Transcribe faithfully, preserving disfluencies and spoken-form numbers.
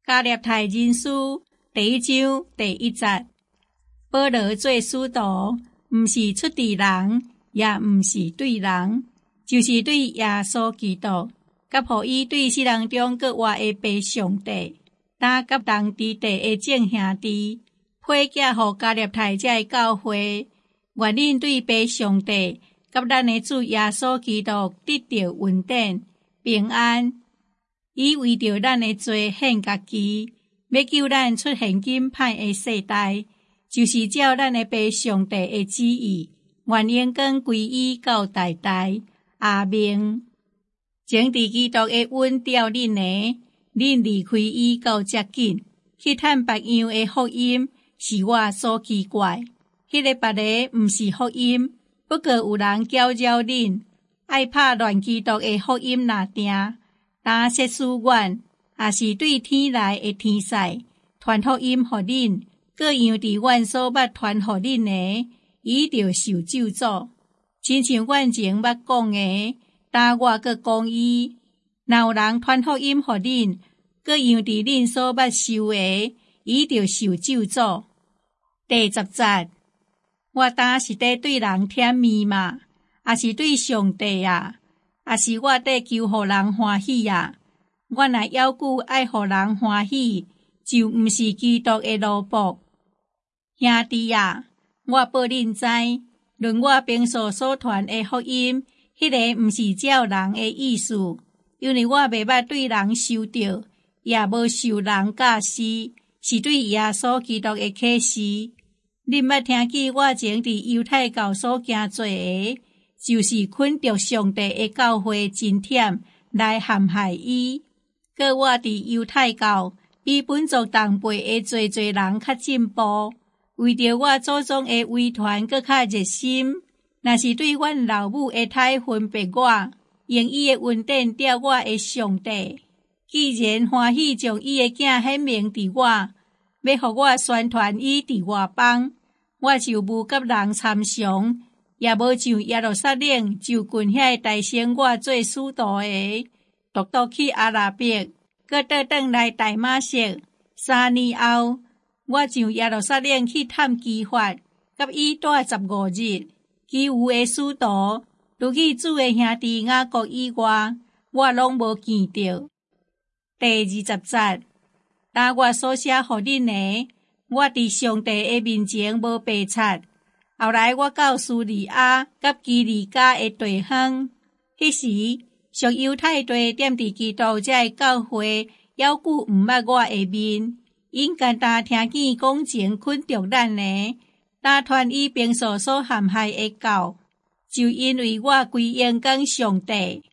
加列太人书第一章第一节，保罗做使徒，毋是出于人，也毋是对人，就是对耶稣基督，甲予伊对世人中各活的爸上帝，担甲同伫地的众兄弟，配寄互加列太这的教会，愿恁对爸上帝甲咱的主耶稣基督得到稳定平安。伊为着咱的罪献家己，要救咱出现今歹的世代，就是照咱的爸上帝的旨意，愿荣光归伊到代代。阿明。前伫基督的恩召恁的，恁离开伊到遮紧，去探别样的福音，是我所奇怪。迄、那个别个毋是福音，不过有人搅扰恁，爱拍乱基督的福音若定。当说书院，也是对天来的天使传福音予恁，各样伫阮所捌传予恁的，伊就受咒诅。亲像阮前捌讲的，但我阁讲伊，若有人传福音予恁，各样伫恁所捌受的，伊就受咒詛。第十节，我当是在对人舔面嘛，也是对上帝啊。也是我在求互人欢喜啊！我若要求爱互人欢喜，就毋是基督的奴仆。兄弟啊，我报恁知，论我平素所传的福音，迄、那个毋是照人的意思，因为我袂捌对人受着，也无受人教示，是对耶稣基督的启示。恁捌听见我前伫犹太教所行做的，就是捆着上帝的教会真忝来陷害伊。搁我伫犹太教比本族同辈的侪侪人较进步，为着我祖宗的遗传搁较热心。若是对阮老母的胎分别我，用伊的恩典召我的上帝，既然欢喜将伊的囝显明伫我，要互我宣传伊伫外邦，我就无甲人参详。也无像耶路撒冷就近遐大先我做使徒的，独独去阿拉伯，搁倒转来大马色。三年后，我上耶路撒冷去探基法，甲伊住十五日。其余的使徒，除去主的兄弟雅各以外，我拢无見到。第二十節，但我所寫予恁的，我佇上帝的面前無白冊。後來我到蘇利亞甲基利家的地方，迄時屬猶太地踮佇基督這教會，猶久毋捌我的面，因簡單聽見講前捆着咱的，打傳伊平素所陷害的教，就因為我歸榮光上帝。